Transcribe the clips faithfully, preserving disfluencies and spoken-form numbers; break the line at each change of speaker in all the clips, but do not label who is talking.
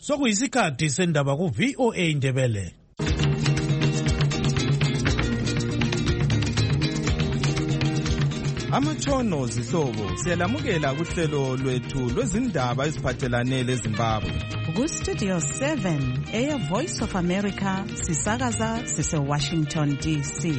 Sokuyisikhathi sendaba ku V O A Ndebele.
Amatshono zihlobo siyalamukela kuhlelo lwethu lwezindaba eziphathelane leZimbabwe.
Ku Studio seven, Air Voice of America, sisakaza sise Washington D C.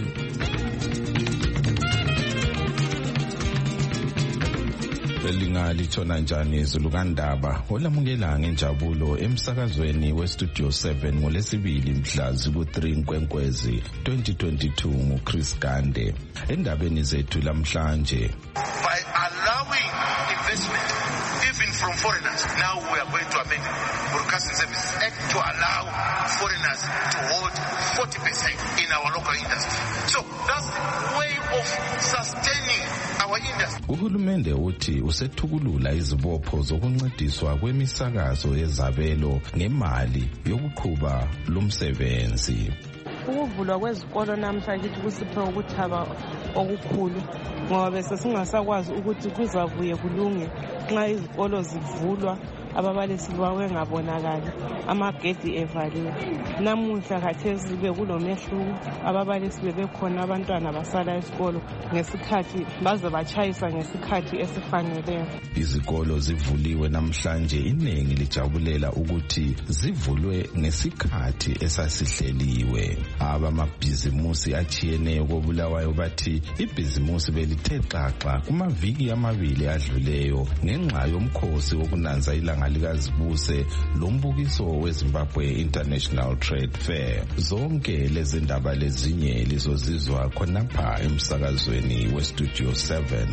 Lingalitshona njani izulu kandaba olamukela ngenjabulo emsakazweni we Studio seven ngolesibili mhla ziku three Nkwenkwezi twenty twenty-two nguChris Gande. Endabeni zethu lamhlanje,
by allowing investment even from foreigners, now we are going to amend the Broadcasting Services Act to allow foreigners to hold forty percent in our local industry. So that's the way of sustaining our industry.
Uhulumende uthi usethukulula izibopho zokuncediswa kwemisakazo yezabelo ngemali yokuqhuba lumsebenzi.
Ukuvulwa kwezikolo namhlanje kusiphe ukuthaba okukhulu ngoba bese singasakwazi ukuthi kuzavuye kulunge nxa izikolo zivulwa ababalisi bawe ngabonakala amagedi evaliwe. Namuhla khathesi bekulomehluko, ababalisi bebekhona, abantwana basala esikolo ngesikhathi baze bachayisa ngesikhathi esifaneleyo.
Izikolo zivuliwe namhlanje, iningi lijabulela ukuthi zivulwe ngesikhathi esasihleliwe. Abamabhizimusi achiyeneyo koBulawayo bathi ibhizimusi belithe xaxa kumaviki amabili adluleyo ngenxa yomkhosi wokunanza ilanga likazibuse lombukiso weZimbabwe International Trade Fair. Zonke lezi ndaba lezinye lizozizwa khonapha emsakazweni we Studio seven.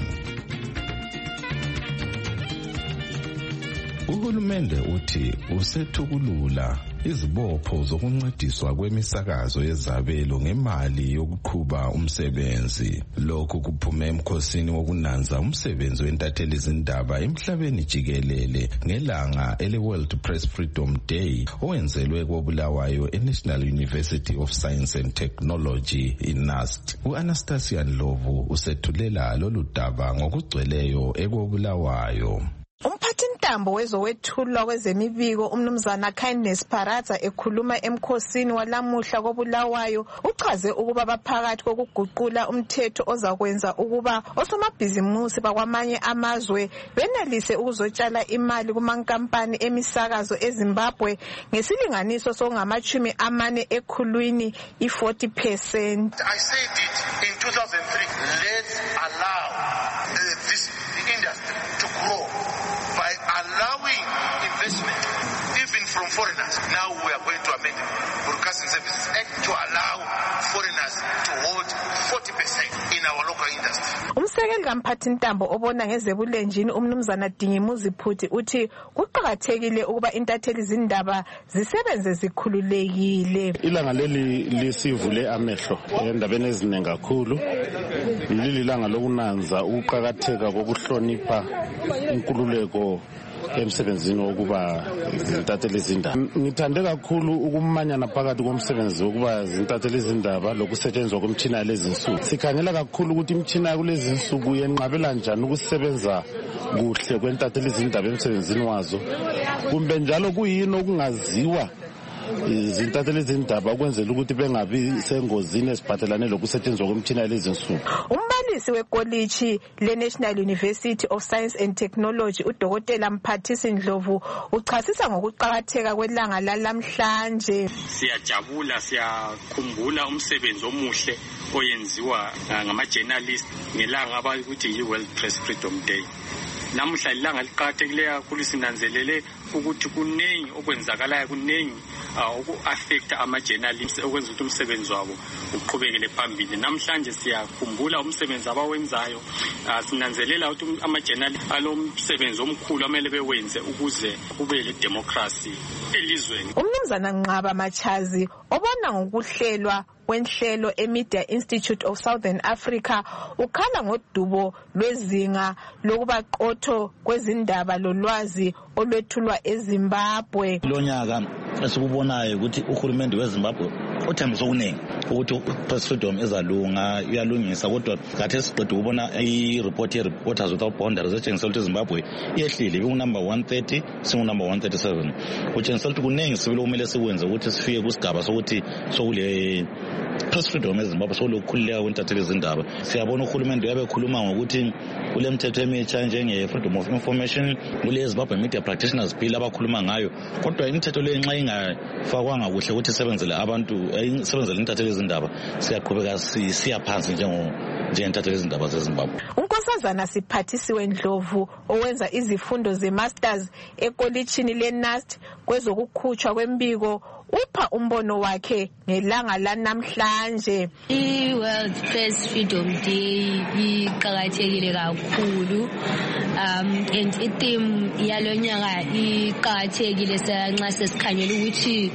Uhulumende uthi usethukulula izibopho zokuncediswa kwemisakazo yezabelo ngemali yokuqhuba umsebenzi. Lokhu kuphume emkhosini wokunanza umsebenzi wentatheli izindaba emhlabeni jikelele ngelanga ele World Press Freedom Day owenzelwe koBulawayo eNational University of Science and Technology in N A S T. U-Anastasia Ndlovu usethulela lolu daba ngokugcweleyo ekoBulawayo.
Umphathintambo wezowethulwa kwezemibiko umnumzana Kindness Paradza ekhuluma emkhosini walamuhla koBulawayo uchaze ukuba baphakathi kokuguqula umthetho ozakwenza ukuba osomabhizimusi bakwamanye amazwe benelise ukuzotshala imali kumankampani emisakazo eZimbabwe ngesilinganiso songamachumi amane ekhulwini i-forty percent.
I said it in two thousand three, let's allow uh, this industry to grow by allowing investment even from foreigners. Now we are going to amend the Broadcasting Services Act to allow foreigners to hold forty percent in our local industry.
Umsekeli kamphathintambo obona ngezebulenjini umnumzana Dingimuzi Phuthi uthi kuqhakathekile ukuba intatheli izindaba zisebenze zikhululekile.
Ilanga leli lisivule amehlo endabeni eziningi kakhulu. Leli langa lokunanza ukuqhakatheka kokuhlonipha inkululeko emsebenzini wokuba zintatheli izindaba. Ngithande kakhulu ukumanyana phakathi komsebenzi wokuba zintatheli izindaba lokusetshenziswa kwemithina lezinsuku. Sikhangela kakhulu ukuthi imithina kulezi nsuku yenqabela njani ukusebenza kuhle kwentatheli izindaba emsebenzini wazo. Kumbe njalo kuyini okungaziwa izintatheli izindaba ukwenzela ukuthi bengabi sengozini esiphathelane lokusetshenziswa kwemithina lezinsuku.
Umbalisi wekoliji le-National University of Science and Technology uDokotela Mphathisi Ndlovu uchasisa ngokuqhakatheka kwelanga lalamhlanje.
Siyajabula, siyakhumbula umsebenzi omuhle oyenziwa ngama-journalist ngelanga abakuthi yi-World Press Freedom Day. Namuhla ilanga liqhakathekileyo kakhulu, sinanzelele ukuthi kunengi okwenzakalayo, kunengi uku-affecta ama-journalists okwenza ukuthi umsebenzi wabo uqhubekele phambili. Namhlanje siyakhumbula umsebenzi abawenzayo, sinanzelela ukuthi ama-journalists alomsebenzi omkhulu amele bewenze ukuze kube le democracy elizweni.
Umnumzana Nqaba Machazi obona ngokuhlelwa kwenhlelo eMedia Institute of Southern Africa ukhala ngodubo lwezinga lokuba qotho kwezindaba lolwazi olwethulwa eZimbabwe.
Lo nyaka esikubonayo ukuthi uhulumende weZimbabwe uthembiso okuningi ukuthi press freedom ezalunga iyalungisa kodwa khathesi siqeda ukubona i-report ye-Reporters Without Boundaries etshengisa ukuthi iZimbabwe iyehlile ikunumber one thirty singunumber one thirty-seven kutshengisa ukuthi kuningi sibili okumele sikwenze ukuthi sifike kusigaba sokuthi sokule press freedom eZimbabwe sokukhululeka kwentatheli zindaba. Siyabona uhulumende uyabe ekhuluma ngokuthi kule mthetho emitsha njenge freedom of information kule Zimbabwe Media Practitioners Bill abakhuluma ngayo, kodwa imithetho le nxa ingafakwanga kuhle ukuthi isebenzele abantu isebenzele intatheli zindaba siyaqhubeka siya phansi njengo njengentatheli zindaba zeZimbabwe.
uNkosazana Siphathisiwe Ndlovu owenza izifundo ze-masters ekolitshini le-Nast kwezokukhutshwa kwembiko upha umbono wakhe ngelanga lanamhlanje.
I-World Press Freedom Day iqakathekile kakhulu um and i-theme yalonyaka iqakathekile nxa sesikhangela ukuthi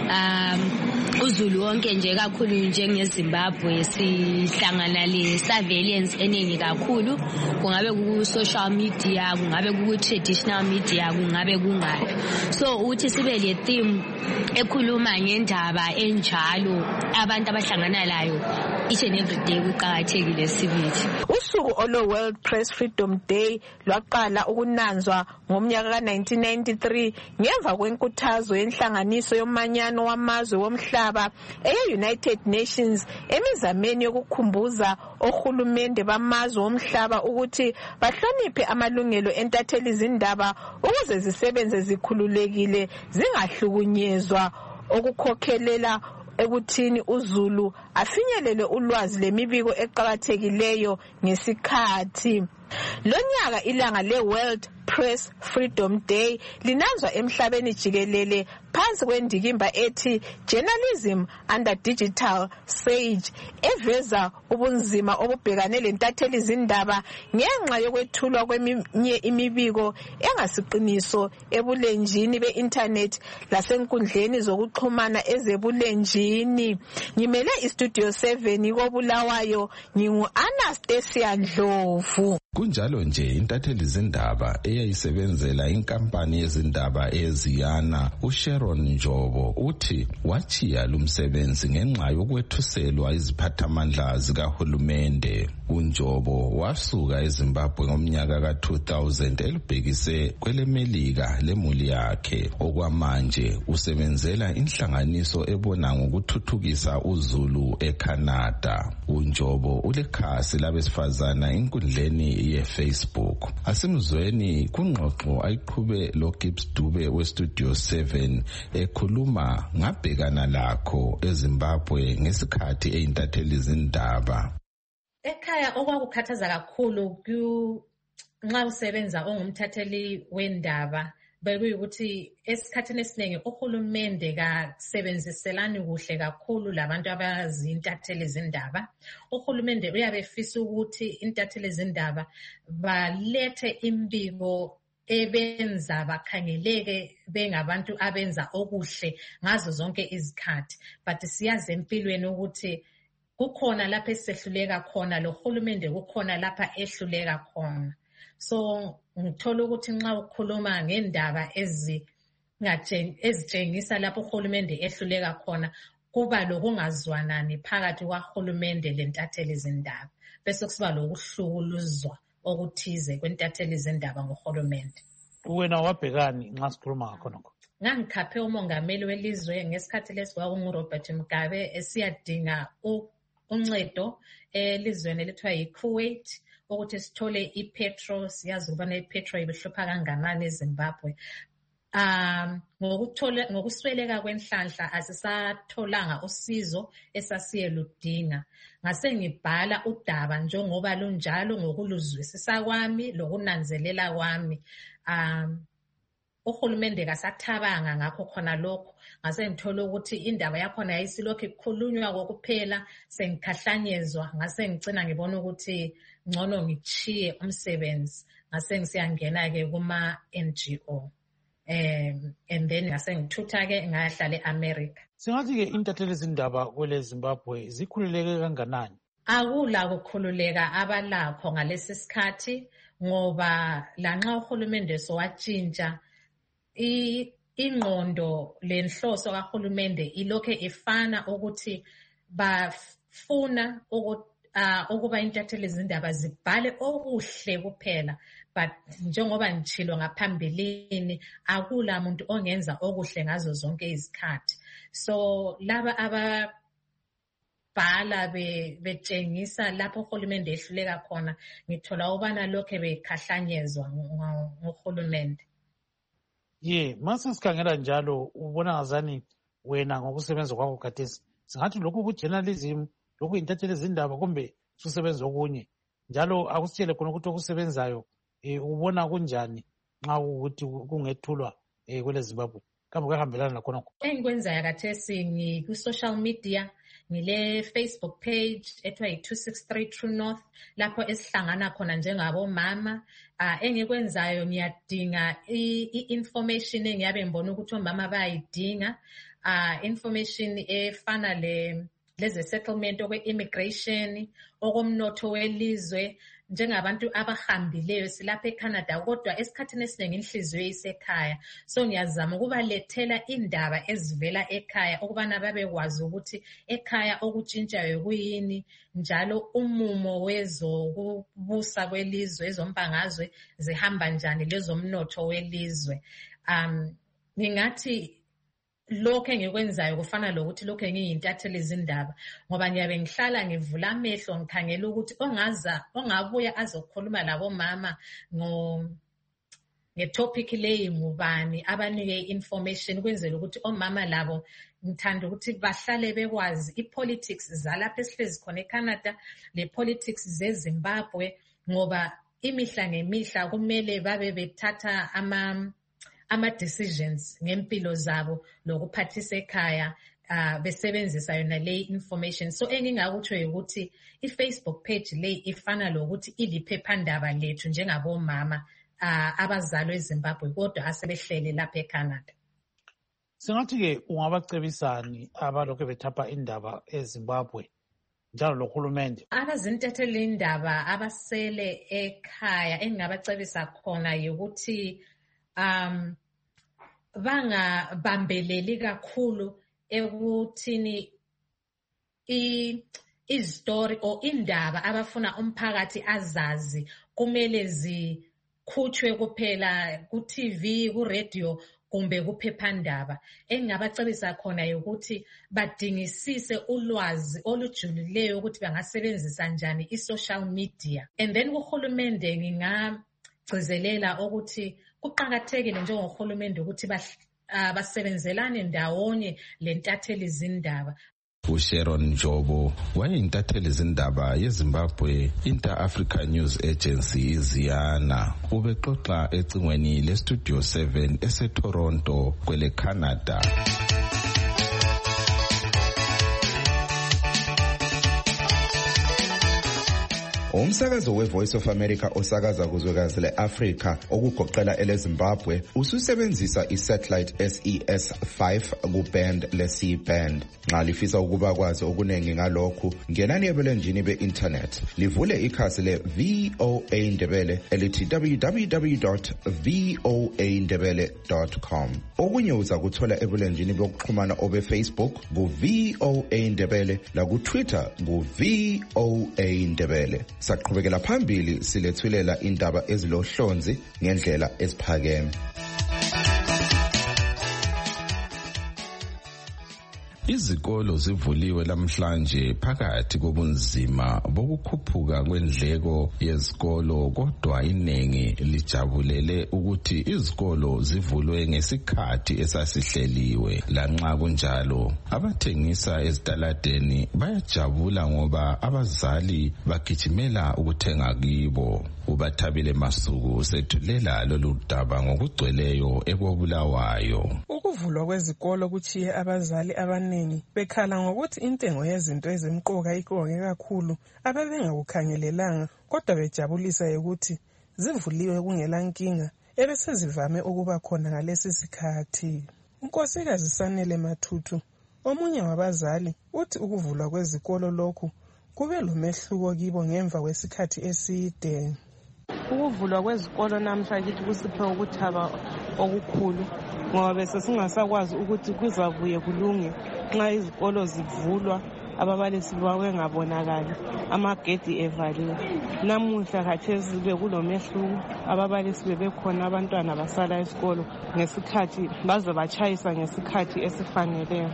um uZulu wonke nje kakhulu njengeZimbabwe sihlangana le surveillance eningi kakhulu, kungabe ku social media, kungabe ku traditional media, kungabe kungaphi. So uthi sibe le theme ekhuluma ngendaba enjalo abantu abahlangana layo each and every day kuqakathekile sibithi.
Usuku olo World Press Freedom Day lwaqala ukunanzwa ngomnyaka ka nineteen ninety-three ngemva kwenkuthazo yenhlanganiso yomanyano wamazwe womhlaba eye-United Nations emizameni yokukhumbuza ohulumende bamazwe womhlaba ukuthi bahloniphe amalungelo entatheli zindaba ukuze zisebenze zikhululekile zingahlukunyezwa, okukhokhelela ekuthini uZulu afinyelele ulwazi lemibiko eqhakathekileyo ngesikhathi. Lonyaka ilanga le-World Press Freedom Day linanzwa emhlabeni jikelele phansi kwendikimba ethi Journalism Under Digital Siege, eveza ubunzima obubhekane lentatheli zindaba ngenxa yokwethulwa kweminye imibiko engasiqiniso ebulenjini be-internet lasenkundleni zokuxhumana ezebulenjini. Ngimele iStudio seven koBulawayo, ngingu-Anastasia Ndlovu.
Kunjalo nje intatheli zindaba eyayisebenzela inkampani yezindaba eziyana uSharon Njobo uthi wachiya lumsebenzi ngenxa yokwethuselwa iziphathamandla zikahulumende. uNjobo wasuka eZimbabwe ngomnyaka ka two thousand elibhekise kwelemelika lemuli yakhe, okwamanje usebenzela inhlanganiso ebona ngokuthuthukisa uZulu eCanada. uNjobo ulekhasi labesifazana inkundleni ye-Facebook. Asimzweni kungxoxo ayiqhube loGibbs Dube weStudio seven ekhuluma ngabhekana lakho eZimbabwe ngesikhathi eyintatheli zindaba.
Ekhaya okwakukhathaza kakhulu nxa usebenza ongumthatheli wendaba bekuyukuthi esikhathini esiningi uhulumende kasebenziselani kuhle kakhulu labantu abazintatheli zindaba. Uhulumende uyabe efisa ukuthi intatheli zindaba balethe imbiko ebenza bakhangeleke bengabantu abenza okuhle ngazo zonke izikhathi, but siyazi empilweni ukuthi kukhona lapha esehluleka khona, lo hulumende kukhona lapha ehluleka khona. So ngithola ukuthi nxa ukhuluma ngendaba ezitshengisa lapho uhulumende ehluleka khona kuba lokungazwanani phakathi kwahulumende lentatheli zindaba, bese kusiba lokuhlukuluzwa okuthize kwentatheli zindaba ngohulumende.
Wena wabhekani nxa sikhuluma ngakho nokho?
Ngangikhaphe umongameli welizwe ngesikhathi lesi kwakunguRobert Mugabe esiyadinga uncedo elizweni elithiwa yiKuwait ukuthi sithole ipetrol. Siyazi ukubana ipetrol ibihlupha kanganani eZimbabwe. Um ngokuthola ngokusweleka kwenhlanhla asisatholanga usizo esasiyeludinga. Ngase ngibhala udaba njengoba lunjalo ngokuluzwisisa kwami lokunanzelela kwami. Um uhulumende kasathabanga ngakho khona lokho. Ngase ngithola ukuthi indaba yakhona yayisilokhu ikhulunywa kokuphela, sengikhahlanyezwa. Ngase ngicina ngibona ukuthi ngcono ngichiye umsebenzi, ngase ngisiyangena ke kuma N G O. Um and then ngase ngithutha ke ngahlala eAmerica.
Singathi ke intatheli zindaba kwele Zimbabwe zikhululeke kanganani?
Akula ukukhululeka abalakho ngalesi sikhathi ngoba lanxa uhulumende sowatshintsha ingqondo lenhloso kahulumende ilokho ifana ukuthi bafuna ukuthi Uh, ukuba intatheli zindaba zibhale okuhle kuphela, but njengoba ngitshilo ngaphambilini akula muntu ongenza okuhle ngazo zonke izikhathi. So laba ababhala betshengisa lapho uhulumende ehluleka khona, ngithola ubana lokho bekhahlanyezwa ngohulumende.
Ye, mase sikhangela njalo ubona ngazani wena ngokusebenza kwakho khathesi singathi lokhu ku-journalism lokhu intatheli izindaba kumbe susebenza okunye njalo akusitshele khona ukuthi okusebenzayo eh, ubona kunjani nxa ukuthi kungethulwa eh, kwele Zimbabwe kambe kuyahambelana lakhona.
Engikwenzayo khathesi ngiku-social media, ngile Facebook page ethiwa yi-two sixty-three True North lapho esihlangana khona njengabomama. Uh, engikwenzayo ngiyadinga i-information engiyabe ngibona ukuthi omama bayayidinga, uh, information efana le leze settlement okwe-immigration, okomnotho welizwe, njengabantu abahambileyo silapha eCanada kodwa esikhathini esiningi inhliziyo isekhaya. So ngiyazama ukubalethela indaba ezivela ekhaya ukubana babekwazi ukuthi ekhaya okutshintshayo kuyini, njalo umumo wezokubusa kwelizwe, ezombangazwe zihamba njani, lezomnotho welizwe. Um, ngingathi lokho engikwenzayo kufana lokuthi lokho ngiyintatheli izindaba ngoba ngiyabe ngihlala ngivula amehlo ngikhangela ukuthi ongaza ongabuya azokhuluma labo mama ngo ngetopic leyi ngubani abanike information kwenzela ukuthi omama labo ngithanda ukuthi bahlale bekwazi ipolitics zalapha esihlezi khona eCanada, le politics zeZimbabwe, ngoba imihla ngemihla kumele babe bethatha ama ama-decisions ngempilo zabo lokuphathisa ekhaya uh, besebenzisa yona le information. So engingakutsho ukuthi i-Facebook page le ifana lokuthi iliphephandaba lethu njengabomama uh, abazalwa eZimbabwe kodwa asebehlele lapha eCanada.
Singathi-ke ungabacebisani abalokhu bethapha indaba eZimbabwe njalo lohulumende?
Abazintatheli indaba abasele ekhaya engingabacebisa khona yukuthi um bangabambeleli kakhulu ekuthini i-story or indaba abafuna umphakathi azazi kumele zikhutshwe kuphela ku-T V, ku-radio kumbe kuphephandaba. Engingabacebisa khona ukuthi badingisise ulwazi olujulileyo ukuthi bangasebenzisa njani i-social media. And then kuhulumende ngingagcizelela ukuthi kuqakathekile njengohulumende ukuthi basebenzelane ndawonye lentatheli izindaba.
uSharon Njobo wayeyintatheli izindaba yeZimbabwe Inter-Africa News Agency iziyana. Ubexoxa ecingweni leStudio seven eseToronto kwele Canada.
Umsakazo weVoice of America osakaza kuzwekazi leAfrika okugoqela eleZimbabwe ususebenzisa isatellite S E S five kuband le-C band. Nxa lifisa ukuba kwazi okuningi ngalokhu, ngenani ebulenjini be-internet livule ikhasi le-V O A Ndebele elithi w w w dot v o a ndebele dot com. Okunye uzakuthola ebulenjini bokuxhumana obe-Facebook ku-V O A Ndebele laku-Twitter ku-V O A Ndebele. Saqhubekela phambili silethulela indaba ezilohlonzi ngendlela eziphakeme.
Izikolo zivuliwe namhlanje phakathi kobunzima bokukhuphuka kwendleko yezikolo, kodwa inengi lijabulele ukuthi izikolo zivulwe ngesikhathi esasihleliwe. Lanxa kunjalo, abathengisa ezitaladeni bayajabula ngoba abazali bagijimela ukuthenga kibo. Ubathabile Masuku sethulela lolu daba ngokugcweleyo ekobulawayo.
Ukuvulwa kwezikolo kuchiye abazali abaningi bekhala ngokuthi intengo yezinto ezimqoka ikonge kakhulu ababengakukhangelelanga, kodwa bejabulisa ukuthi zivuliwe kungela nkinga ebesezivame ukuba khona ngalesi sikhathi. Unkosikazi Sanele Mathuthu, omunye wabazali, uthi ukuvulwa kwezikolo lokhu kube lomehluko kibo ngemva kwesikhathi eside.
Ukuvulwa kwezikolo namhla kithi kusiphe ukuthaba okukhulu ngoba bese singasakwazi ukuthi kuzabuye kulunge nxa izikolo zivulwa ababalisi bengabonakali amagedi evaliwe. Namuhla khathesi bekulomehluko, ababalisi bebekhona, abantwana basala esikolo ngesikhathi baze batshayisa ngesikhathi esifaneleyo.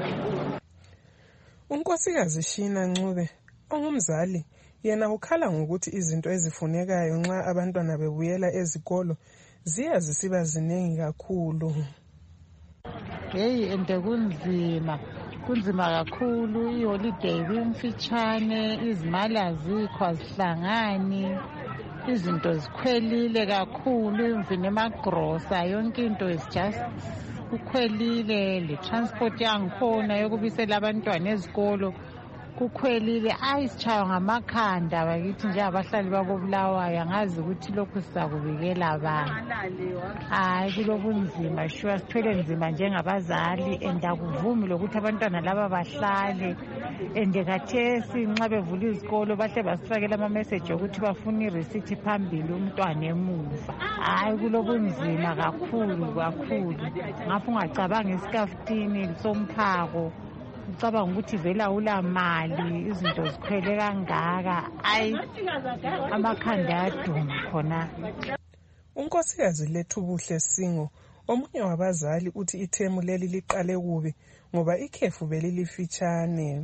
Unkosikazi Shina Ncube ongumzali yena ukhala ngokuthi izinto ezifunekayo nxa abantwana bebuyela ezikolo ziya zisiba ziningi kakhulu.
Hey, ente kunzima kunzima kakhulu, iholiday imfitshane, izimali azikho azihlangani, izinto zikhwelile kakhulu, imvini emagrosa yonke into is just kukhwelile, le transport yangikhona yokubisela abantwana ezikolo kukhwelile. Ayi sitshaywa ngamakhanda bakithi nje abahlali bakobulawayo, angazi ukuthi lokhu sizakubikela abantu. Hayi kulobunzima shuwa, sithwele nzima njengabazali and akuvumi lokuthi abantwana laba bahlale. And khathesi nxa bevula izikolo bahle basifakela ama-message ukuthi bafuna irisithi phambili umntwana emuva. Hayi kulobunzima kakhulu kakhulu, ngapho ungacabanga isikafutini somphako ucabanga ukuthi vela ula mali, izinto zikhwele kangaka. Ayi amakhanda ayaduma khona.
Unkosikazi Lethu Buhle Singo omunye wabazali uthi ithemu leli liqale kubi ngoba ikhefu belilifitshane.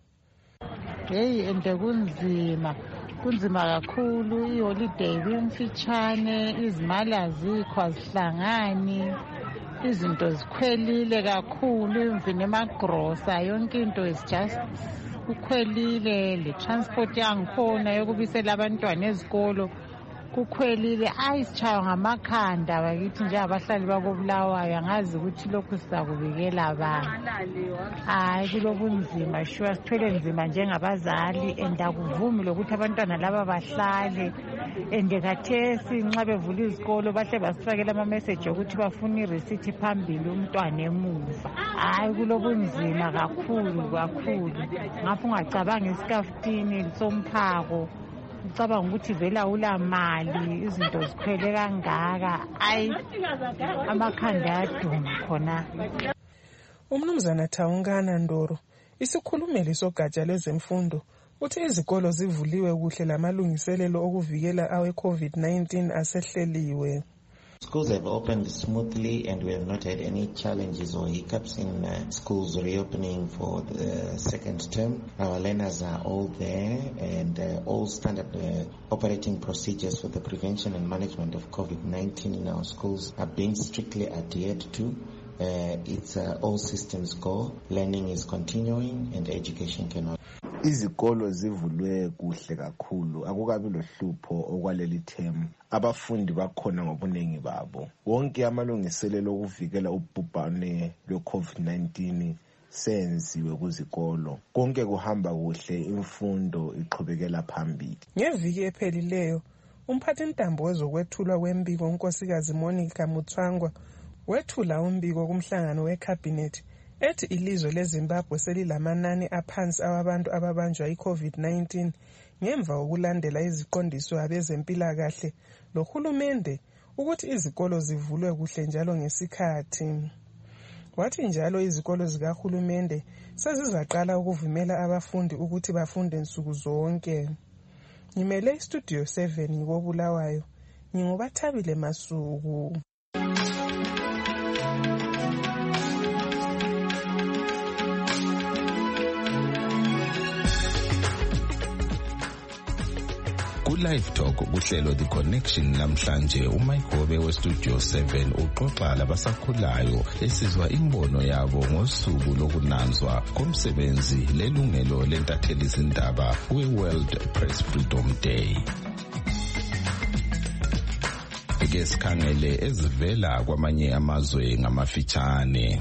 Hey, ente kunzima kunzima kakhulu, iholiday imfitshane, izimali azikho azihlangani, izinto zikhwelile kakhulu, imvini emagrosa yonke into is just kukhwelile, le transport yangikhona yokubisela abantwana ezikolo kukhwelile. Ayi sitshaywa ngamakhanda bakithi nje abahlali bakobulawayo, angazi ukuthi lokhu sizakubikela abantu. Hayi kulobunzima shuwa, sithwele nzima njengabazali and akuvumi lokuthi abantwana laba bahlale. And khathesi nxa bevula izikolo bahle basifakela ama-message ukuthi bafuna irisithi phambili umntwana emuva. Hayi kulobunzima kakhulu kakhulu, ngapho ungacabanga isikafutini somphako ucabanga ukuthi vela ula mali, izinto zikhwele kangaka. Ayi amakhanda ayaduma khona.
Umnumzana Thawungana Ndoro isikhulumeli sogatsha lwezemfundo uthi izikolo zivuliwe kuhle lamalungiselelo okuvikela awe COVID nineteen asehleliwe.
Schools have opened smoothly and we have not had any challenges or hiccups in uh, schools reopening for the second term. Our learners are all there and uh, all standard uh, operating procedures for the prevention and management of COVID nineteen in our schools are being strictly adhered to. Uh, it's uh, all systems go, learning is continuing and education cannot.
Izikolo zivulwe kuhle kakhulu, akukabi lohlupho okwaleli term. Abafundi bakhona ngobunengi babo. Wonke amalungiselelo okuvikela ubhubhane lwe-COVID nineteen senziwe kuzikolo. Konke kuhamba kuhle, imfundo iqhubekela phambili.
Ngeviki ephelileyo, umphathintambo wezokwethulwa kwembiko unkosikazi Monica Mutswangwa wethula umbiko kumhlangano wecabinet ethi ilizwe leZimbabwe selilamanani aphansi awabantu ababanjwa i-COVID nineteen ngemva kokulandela iziqondiso abezempilakahle lohulumende ukuthi izikolo zivulwe kuhle njalo ngesikhathi. Wathi njalo izikolo zikahulumende sezizaqala ukuvumela abafundi ukuthi bafunde nsuku zonke. Ngimele istudio seven ngobulawayo, ngingubathabile Masuku.
Live Talk kuhlelo The Connection namhlanje uMike Hobe westudio seven uxoxa labasakhulayo esizwa imbono yabo ngosuku lokunanzwa komsebenzi lelungelo lentatheli izindaba we-World Press Freedom Day. Ike sikhangele ezivela kwamanye amazwe ngamafitshane.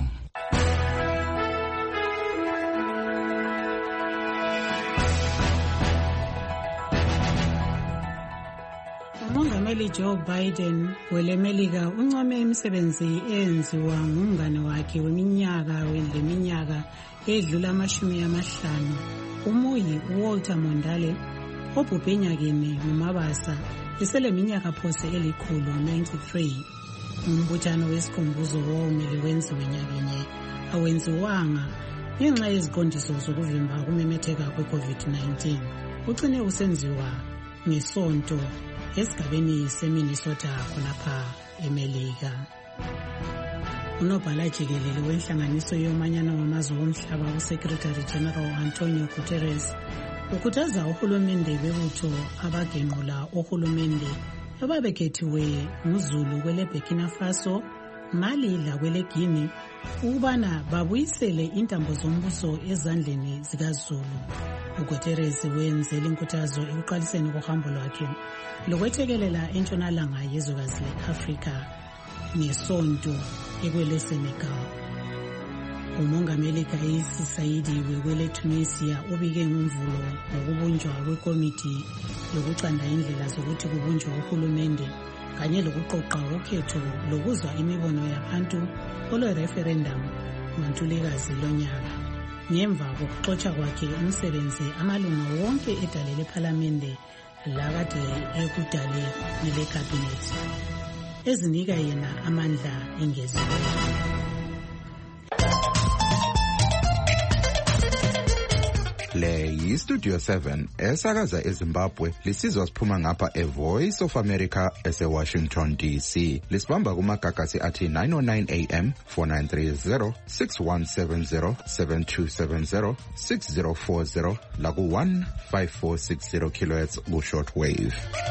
uMongameli Joe Biden welemelika uncome imisebenzi eyenziwa ngumngane wakhe weminyaka leminyaka edlula amashumi amahlanu umuyi Walter Mondale obhubhe enyakeni ngumabasa eseleminyaka phose elikhulu ninety-three. umbuthano wesikhumbuzo womele wenziwe nyakenye awenziwanga ngenxa yeziqondiso zokuvimba ukumemetheka kwe-covid nineteen. Ucine usenziwa ngesonto esigabeni seMinnesota khonapha eMelika. Unobhala jikelele wenhlanganiso yomanyano wamazwe omhlaba uSecretary General Antonio Guterres ukhuthaza uhulumende bebutho abagenqula uhulumende ababekhethiwe nguZulu kwele Burkina Faso, Mali lakwele Guinea ukubana babuyisele intambo zombuso ezandleni zikaZulu. uGuterres wenzela inkuthazo ekuqaliseni kohambo lwakhe lokwethekelela entshonalanga yezwekazi le-Afrika ngesonto ekwele Senegal. Umongameli Kais Saied wekwele Tunisia ubike ngumvulo ngokubunjwa kwekomiti yokucanda indlela zokuthi kubunjwe uhulumende kanye lokuqoqa ukhetho lokuzwa imibono yabantu olo referendum ngoNtulikazi lonyaka. Ngemva kokuxotsha kwakhe umsebenzi amalunga wonke edale lephalamende lakade ekudale nele cabinet ezinika yena amandla engeziweyo.
Le yi-Studio seven esakaza eZimbabwe lisizwa siphuma ngapha e-Voice of America ese-Washington D C. Lisibamba kumagagasi athi nine oh nine A M, four nine three zero, six one seven zero, seven two seven zero, six zero four zero laku one five four six zero kilohertz ku-short wave.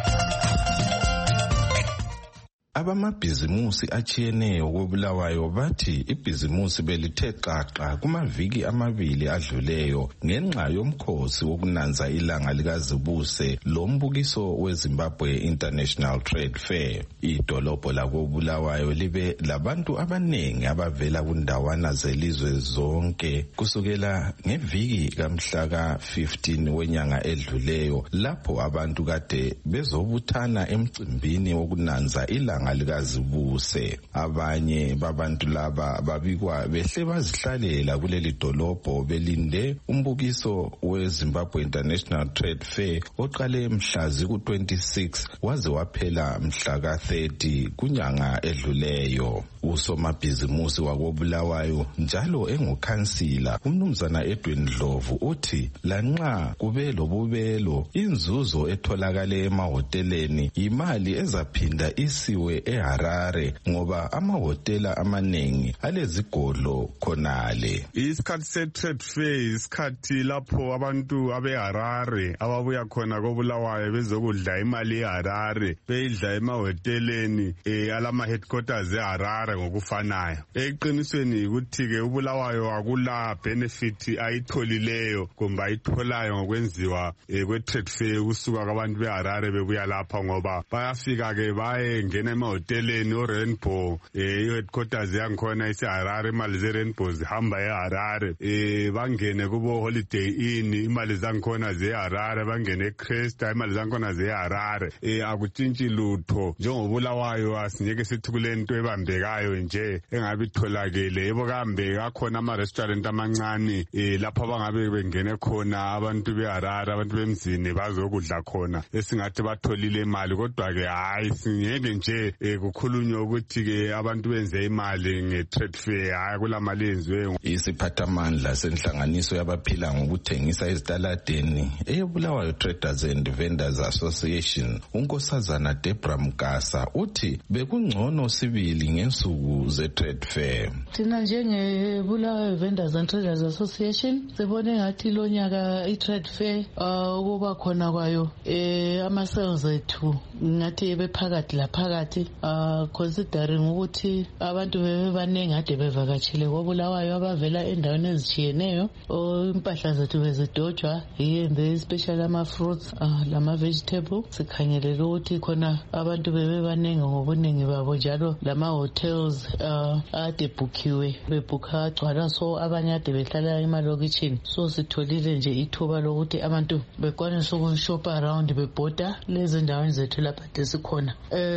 Abamabhizimusi achiyeneyo koBulawayo bathi ibhizimusi belithe xaxa kumaviki amabili adluleyo ngenxa yomkhosi wokunanza ilanga likazibuse lombukiso weZimbabwe International Trade Fair. Idolobho lakoBulawayo libe labantu abanengi abavela kundawana zelizwe zonke kusukela ngeviki kamhla ka fifteen wenyanga edluleyo lapho abantu kade bezobuthana emcimbini wokunanza ilanga likazibuse. Abanye babantu laba babikwa behle bazihlalela kuleli dolobho belinde umbukiso weZimbabwe International Trade Fair oqale mhla ziku twenty-six waze waphela mhla ka thirty kunyanga edluleyo. Usomabhizimusi wakoBulawayo njalo engukhansila umnumzana Edwin Dlovu uthi lanxa kube lobubelo inzuzo etholakale emahoteleni imali ezaphinda isiwe eHarare ngoba amahotela amanengi alezigodlo khonale.
Isikhathi se-Trade Fair isikhathi lapho abantu abeHarare ababuya khona koBulawayo bezokudla imali eHarare beyidla emahoteleni eh, alama headquarters eHarare ngokufanayo. Eqinisweni ukuthi ke uBulawayo akula benefit ayitholileyo kumbe ayitholayo ngokwenziwa eh, kwe-Trade Fair kusuka kwabantu beHarare bebuya lapha ngoba bayafika ke baye ngena emahoteleni oRainbow eh headquarters yankhona iseHarare imali zeRainbow zihamba eHarare eh bangene kubo Holiday Inn imali zankhona zeHarare bangene eCresta imali zankhona zeHarare eh akutshintshi lutho njengobulawayo asingeke sithi kulento ebambekayo nje engabe itholakele yebo kambe akhona ama restaurant amancane eh lapha bangabe bengene khona abantu beHarare abantu bemzini bazokudla khona esingathi batholile imali kodwa ke hayi singeke nje eh kukhulunywa ukuthi ke abantu benze imali nge-Trade Fair hayi kulamali enziwe.
Isiphathamandla senhlanganiso yabaphila ngokuthengisa ezitaladeni eyoBulawayo Traders and Vendors Association unkosazana Debra Mkasa uthi bekungcono sibili ngensuku ze-Trade Fair.
Thina njengeBulawayo Vendors and Traders Association sibone ngathi lo nyaka i-Trade Fair ukuba khona kwayo eh ama-sales ethu ngathi bephakathi laphakathi uh considering ukuthi abantu bebebaningi ade bevakatshile koBulawayo abavela endaweni ezitshiyeneyo impahla zethu bezidojwa yiyende special ama fruits uh, lama vegetable sikhangelele ukuthi khona abantu bebebaningi ngobuningi babo njalo lama hotels uh, ade bookiwe bebooka gcwala so abanye ade behlala emalokitshini so sitholile nje ithuba lokuthi abantu bekwanisa uku shop around bebhoda lezi ndaweni zethu lapha desikhona eh so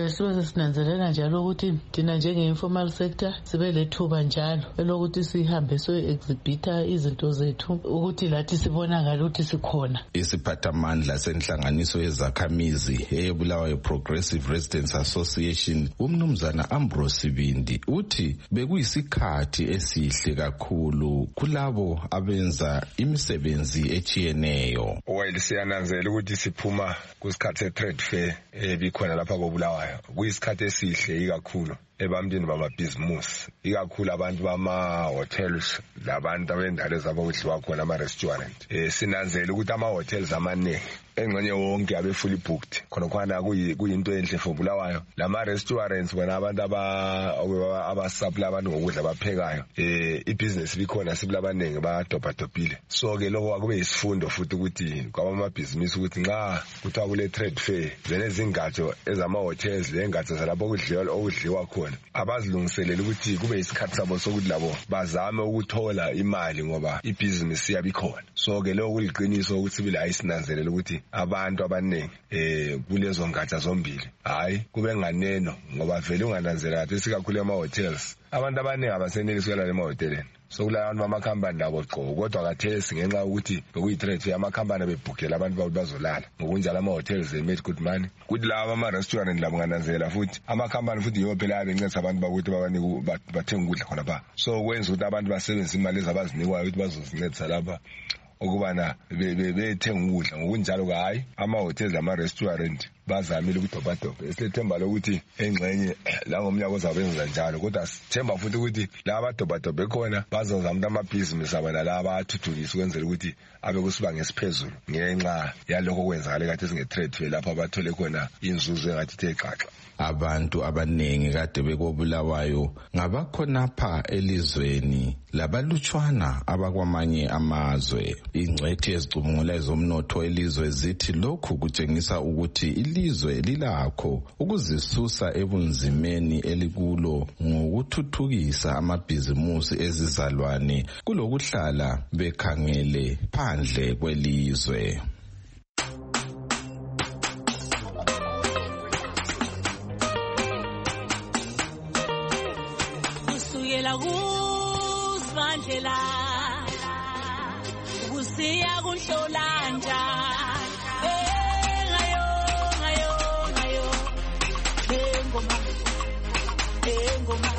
sinanzelela njalo ukuthi thina njenge-informal sector sibe lethuba njalo elokuthi sihambe so-exhibitha izinto zethu ukuthi lathi sibonakala ukuthi sikhona.
Isiphathamandla senhlanganiso yezakhamizi eyebulawayo Progressive Residents Association umnumzana Ambrose Sibindi uthi bekuyisikhathi esihle kakhulu kulabo abenza imisebenzi echiyeneyo.
While siyananzela ukuthi siphuma kusikhathi se-trade fair ebikhona lapha koBulawayo kuyisikhathi esihle ikakhulu ebantwini bamabhizimusi ikakhulu abantu bama-hotels labantu abendalo zabo kudliwa khona ama-restaurant. Um sinanzela ukuthi ama-hotels amaningi engxenye wonke abe fully booked khonokwana kuyinto enhle for Bulawayo. Lama-restaurants bona abantu abasupply abantu ngokudla abaphekayo um ibhizinesi bikhona sibula abaningi badobhadobhile. So-ke lokho kube yisifundo futhi ukuthi kwabamabhizinisi ukuthi nxa kuthiwa kule trade fair zenezingatsho ezama-hotels ley'ngatsho zalapho okudliwa khona abazilungiselela ukuthi kube yisikhathi sabo sokuthi labo bazame ukuthola imali ngoba ibhizinisi yabikhona. So-ke lokho kuliqiniso ukuthi sibile hayi sinanzelela ukuthi abantu abaningi eh kulezo ngatsha zombili hayi kube nganeno ngoba vele ungananzela kathi sikakhulu ema-hotels abantu abaningi abasenelisi ukwela ema-hoteleni. So kula abantu bamakhampani labo qoko kodwa kathesi ngenxa ukuthi bekuyi-trade amakhampani bebhukela abantu babo bazolala ngokunjalo ama-hotels they made good money. Kuthi laba ama-restaurant labo ngananzela futhi amakhampani futhi yiwo phela abencedisa abantu bakuthi babanike bathenga ukudla khona pha. So kwenza ukuthi abantu basebenzise imali ezabazinikwayo ukuthi bazozincedisa lapha ukubana bethenga ukudla ngokunjalo hayi ama-hotels ama-restaurant bazamile ukudobhadobha. Esilethemba lokuthi engxenye la ngomnyaka ozabenza njalo kodwa sithemba futhi ukuthi la abadobhadobhe khona bazozama ukuthi amabhizinisi abo nala abathuthukise ukwenzela ukuthi abe kusibanga esiphezulu ngenxa yalokho kwenzakale kathi singe-trade fair lapho abathole khona inzuzo engathi ithe xaxa.
Abantu abaningi kade bekobulawayo ngabakhonapha elizweni labalutshwana abakwamanye amazwe. Ingcwethi ezicubungula ezomnotho elizwe zithi lokhu kutshengisa ukuthi ilizwe lilakho ukuzisusa ebunzimeni elikulo ngokuthuthukisa amabhizimusi ezizalwane kulokuhlala bekhangele phandle kwelizwe.
Kusibandlela kusiya kunhlolanja ngayo ngayo ngayo engoma engoma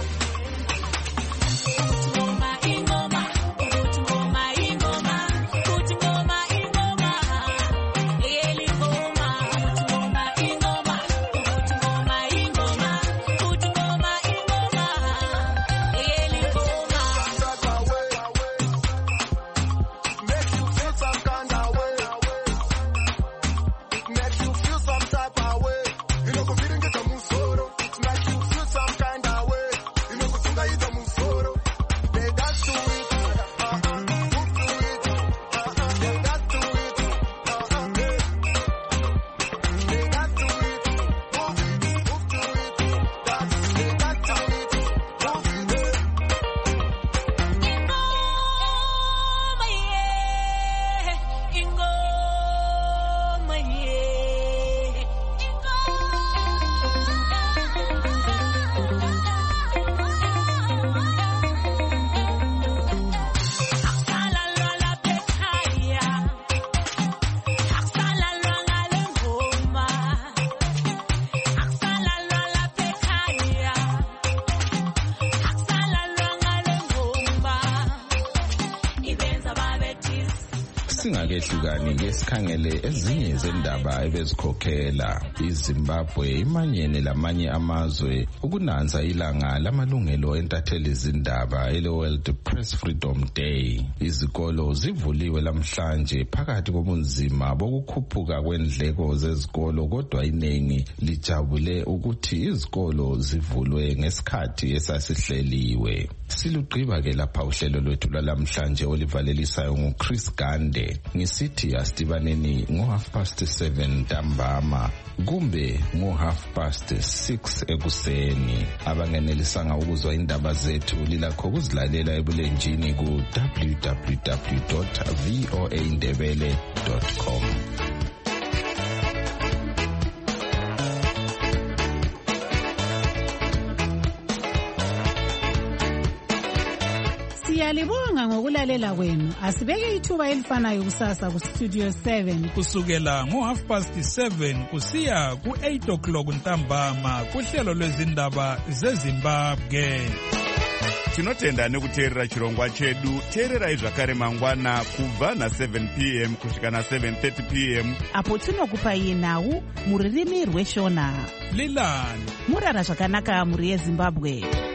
Singakehlukani ngesikhangele ezinye zendaba ebezikhokhela iZimbabwe imanyene lamanye amazwe ukunanza ilanga lamalungelo entatheli izindaba ele World Press Freedom Day. Izikolo zivuliwe lamhlanje phakathi kobunzima bokukhuphuka kwendleko zezikolo kodwa iningi lijabule ukuthi izikolo zivulwe ngesikhathi esasihleliwe. Silugqiba ke lapha uhlelo lwethu lwalamhlanje olivalelisayo nguChris Gande. Ngisithi asidibaneni ngo half past seven ntambama kumbe ngo half past six ekuseni. Abangenelisanga ukuzwa indaba zethu lilakho kuzilalela ebulenjini ku w w w dot voa ndebele dot com.
Siyalibonga ngokulalela kwenu. Asibeke ithuba elifanayo kusasa ku Studio seven.
Kusukela ngo half past seven kusiya ku eight o'clock ntambama kuhlelo lwezindaba zeZimbabwe.
Tinotenda nekuteerera chirongwa chedu. Teererai zvakare mangwana kubva na seven p m kusvika na seven thirty p m
apo tinokupai nhau muririmi rweshona.
Lilani
murara zvakanaka muri yeZimbabwe.